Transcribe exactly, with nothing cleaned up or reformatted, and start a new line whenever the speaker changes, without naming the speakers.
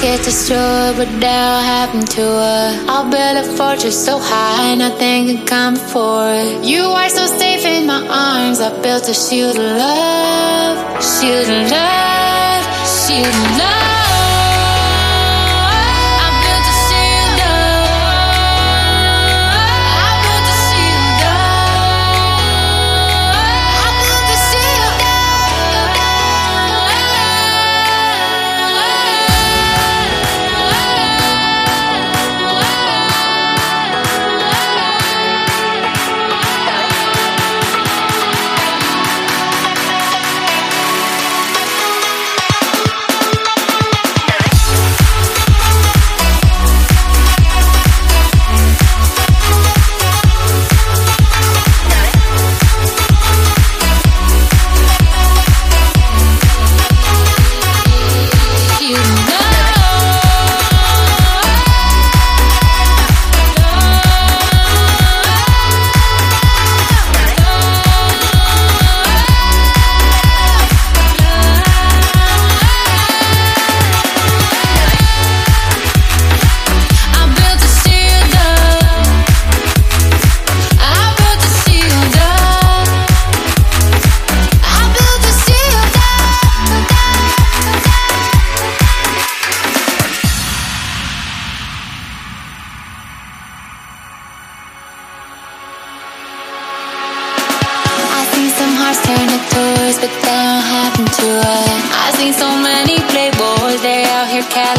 get destroyed, what the hell happened to her? I'll build a fortress so high, nothing can come before it. You are so safe in my arms, I built a shield of love, shield of love, shield of love. Turn to toys, but that don't happen to us. I've seen so many playboys, they out here cat